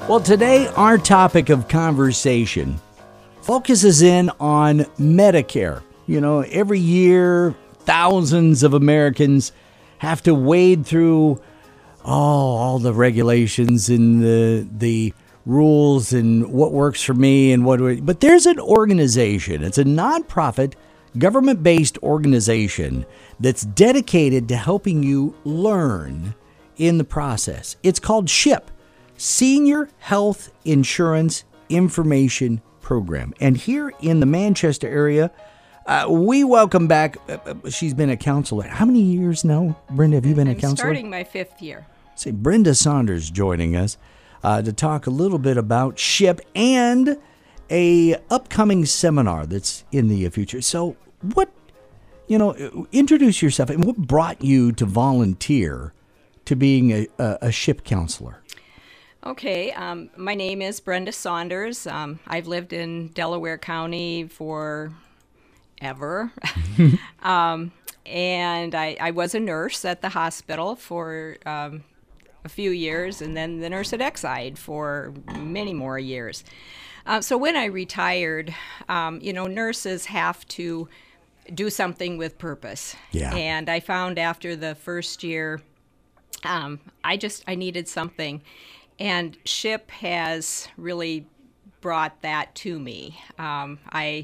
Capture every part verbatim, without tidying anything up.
Well, today our topic of conversation focuses in on Medicare. You know, every year thousands of Americans have to wade through oh, all the regulations and the the rules and what works for me and what. But there's an organization. It's a nonprofit, government-based organization that's dedicated to helping you learn in the process. It's called SHIP, Senior Health Insurance Information Program. And here in the Manchester area, uh, we welcome back, uh, she's been a counselor. How many years now, Brenda, have you been I'm a counselor? starting my fifth year. Say, Brenda Saunders joining us uh, to talk a little bit about SHIP and a upcoming seminar that's in the future. So what, you know, introduce yourself and what brought you to volunteer to being a, a, a SHIP counselor? Okay, um, my name is Brenda Saunders. Um, I've lived in Delaware County for ever. um, and I, I was a nurse at the hospital for um, a few years, and then the nurse at Exide for many more years. Uh, so when I retired, um, you know, nurses have to do something with purpose. Yeah. And I found after the first year, um, I just, I needed something. And SHIP has really brought that to me. Um, I,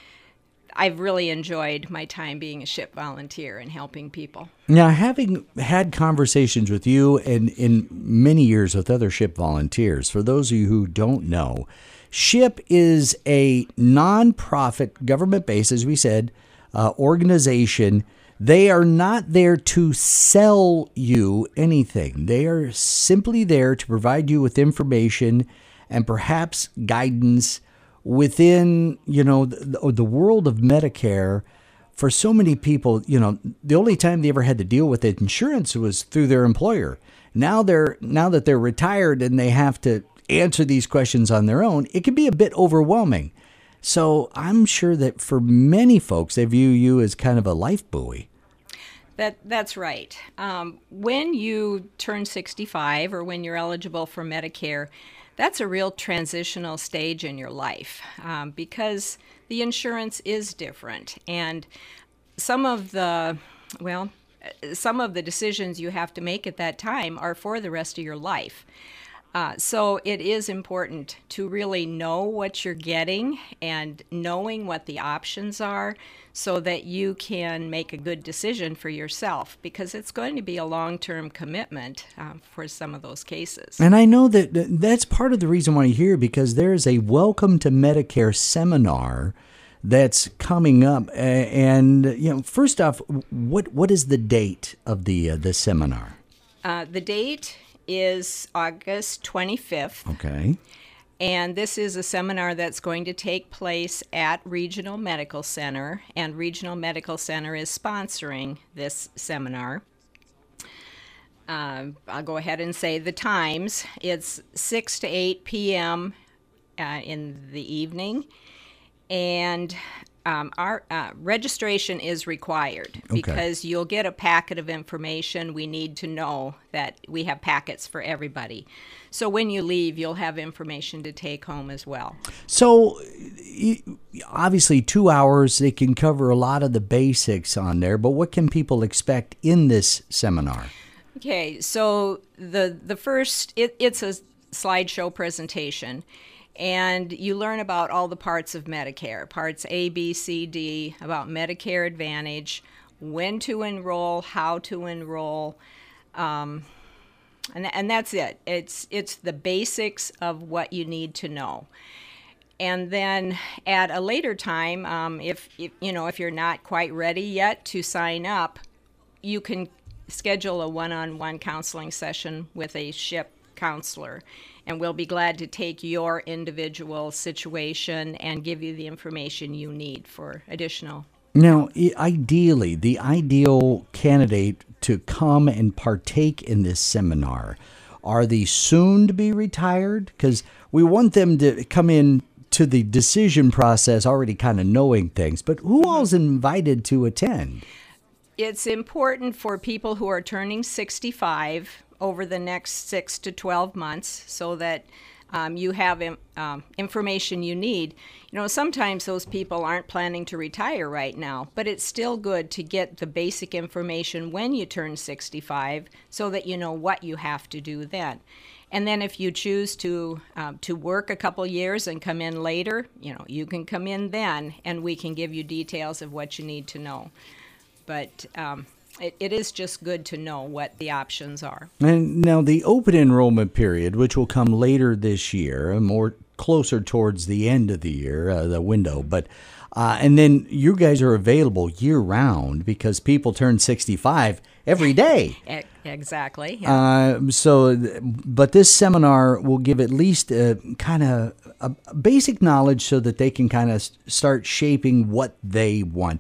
I've really enjoyed my time being a SHIP volunteer and helping people. Now, having had conversations with you and in many years with other SHIP volunteers, for those of you who don't know, SHIP is a nonprofit, government-based, as we said, uh, organization. They are not there to sell you anything. They are simply there to provide you with information and perhaps guidance within, you know, the, the world of Medicare. For so many people, you know, the only time they ever had to deal with insurance was through their employer. Now they're now that they're retired and they have to answer these questions on their own, it can be a bit overwhelming. So I'm sure that for many folks, they view you as kind of a life buoy. That that's right. Um, when you turn sixty-five or when you're eligible for Medicare, that's a real transitional stage in your life um, because the insurance is different, and some of the well, some of the decisions you have to make at that time are for the rest of your life. Uh, so it is important to really know what you're getting and knowing what the options are so that you can make a good decision for yourself, because it's going to be a long-term commitment uh, for some of those cases. And I know that that's part of the reason why you're here, because there's a Welcome to Medicare seminar that's coming up. And, you know, first off, what what is the date of the uh, the seminar? Uh, the date is August twenty-fifth. Okay. And this is a seminar that's going to take place at Regional Medical Center, and Regional Medical Center is sponsoring this seminar. Uh, I'll go ahead and say the times. It's six to eight p.m. Uh, in the evening, and Um, our uh, registration is required because Okay. you'll get a packet of information. We need to know that we have packets for everybody. So when you leave, you'll have information to take home as well. So y- obviously two hours, they can cover a lot of the basics on there, but what can people expect in this seminar? Okay, so the the first, it, it's a slideshow presentation. And you learn about all the parts of Medicare, parts A, B, C, D, about Medicare Advantage, when to enroll, how to enroll, um, and and that's it. It's it's the basics of what you need to know. And then at a later time, um, if, if you know if you're not quite ready yet to sign up, you can schedule a one-on-one counseling session with a SHIP counselor, and we'll be glad to take your individual situation and give you the information you need for additional. Now, i- ideally, the ideal candidate to come and partake in this seminar are the soon to be retired, because we want them to come in to the decision process already kind of knowing things. But who all's invited to attend? It's important for people who are turning sixty-five over the next six to twelve months so that um, you have in, um, information you need. You know, sometimes those people aren't planning to retire right now, but it's still good to get the basic information when you turn sixty-five so that you know what you have to do then. And then if you choose to um, to work a couple years and come in later, you know, you can come in then and we can give you details of what you need to know. But um, it, it is just good to know what the options are. And now the open enrollment period, which will come later this year, more closer towards the end of the year, uh, the window, but uh, and then you guys are available year round because people turn sixty-five every day. Exactly. Yeah. Uh, so, but this seminar will give at least a kind of a basic knowledge so that they can kind of start shaping what they want.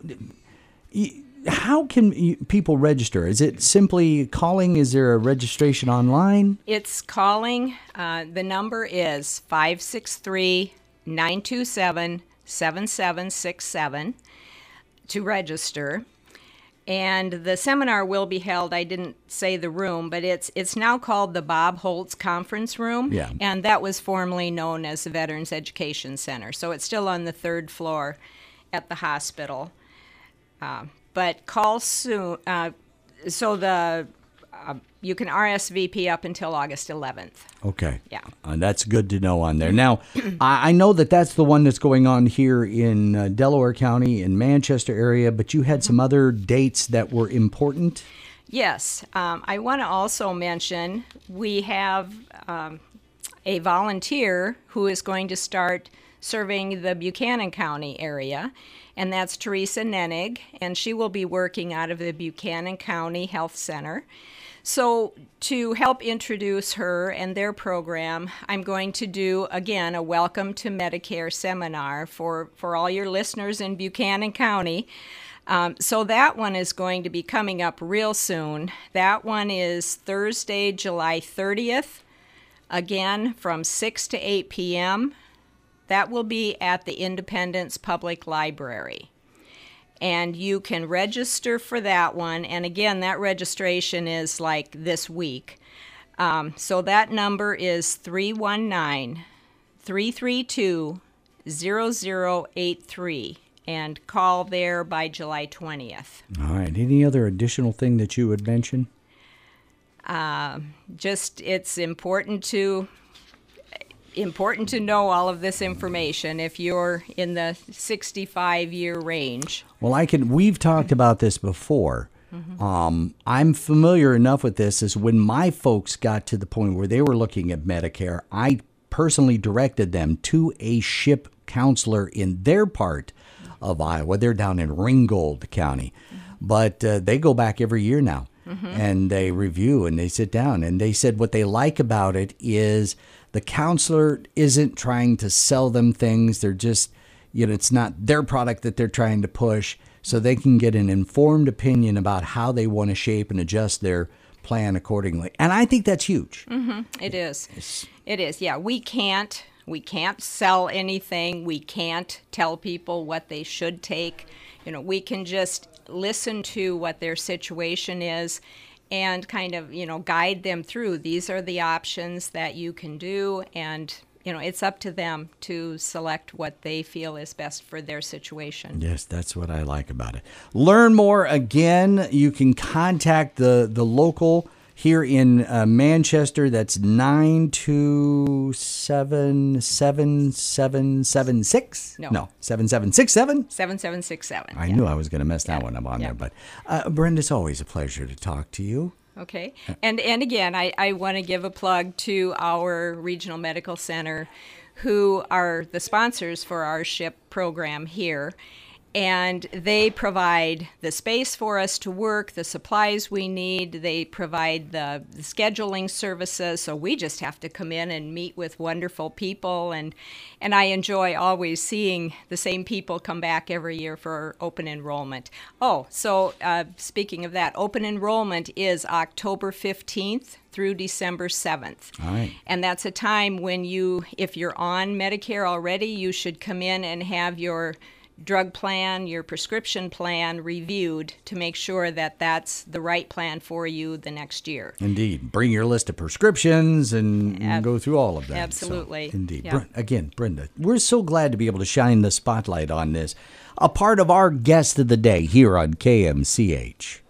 How can you, people register? Is it simply calling? Is there a registration online? It's calling. Uh, the number is five six three, nine two seven, seven seven six seven to register. And the seminar will be held, I didn't say the room, but it's it's now called the Bob Holtz Conference Room. Yeah. And that was formerly known as the Veterans Education Center. So it's still on the third floor at the hospital. Uh, but call soon. Uh, so the uh, you can R S V P up until August eleventh. Okay. Yeah. Uh, that's good to know on there. Now, I, I know that that's the one that's going on here in uh, Delaware County, in Manchester area, but you had some other dates that were important? Yes. Um, I want to also mention we have um, a volunteer who is going to start serving the Buchanan County area, and that's Teresa Nenig, and she will be working out of the Buchanan County Health Center. So to help introduce her and their program, I'm going to do, again, a Welcome to Medicare seminar for, for all your listeners in Buchanan County. Um, so that one is going to be coming up real soon. That one is Thursday, July thirtieth, again from six to eight p.m. That will be at the Independence Public Library. And you can register for that one. And again, that registration is like this week. Um, so that number is three one nine, three three two, zero zero eight three. And call there by July twentieth. All right. Any other additional thing that you would mention? Uh, just it's important to... important to know all of this information if you're in the sixty-five year range. Well, I can. We've talked about this before. Mm-hmm. Um, I'm familiar enough with this as when my folks got to the point where they were looking at Medicare, I personally directed them to a SHIP counselor in their part of Iowa. They're down in Ringgold County, mm-hmm. but uh, they go back every year now. Mm-hmm. And they review and they sit down. And they said what they like about it is the counselor isn't trying to sell them things. They're just, you know, it's not their product that they're trying to push. So they can get an informed opinion about how they want to shape and adjust their plan accordingly. And I think that's huge. Mm-hmm. It is. It's, it is. Yeah, we can't. We can't sell anything. We can't tell people what they should take. You know, we can just listen to what their situation is and kind of, you know, guide them through. These are the options that you can do, and, you know, it's up to them to select what they feel is best for their situation. Yes, that's what I like about it. Learn more. Again, you can contact the, the local here in uh, Manchester. That's nine two seven, seven seven seven six. No. No, seven seven six seven? seven seven six seven. I yeah. knew I was going to mess that yeah. one up on yeah. there. But uh, Brenda, it's always a pleasure to talk to you. Okay. And and again, I, I want to give a plug to our Regional Medical Center, who are the sponsors for our SHIP program here. And they provide the space for us to work, the supplies we need. They provide the, the scheduling services. So we just have to come in and meet with wonderful people. And and I enjoy always seeing the same people come back every year for open enrollment. Oh, so uh, speaking of that, open enrollment is October fifteenth through December seventh. All right. And that's a time when you, if you're on Medicare already, you should come in and have your drug plan, your prescription plan reviewed to make sure that that's the right plan for you the next year. Indeed. Bring your list of prescriptions and, and go through all of that. Absolutely. So, indeed. Yeah. Br- again, Brenda, we're so glad to be able to shine the spotlight on this. A part of our guest of the day here on K M C H.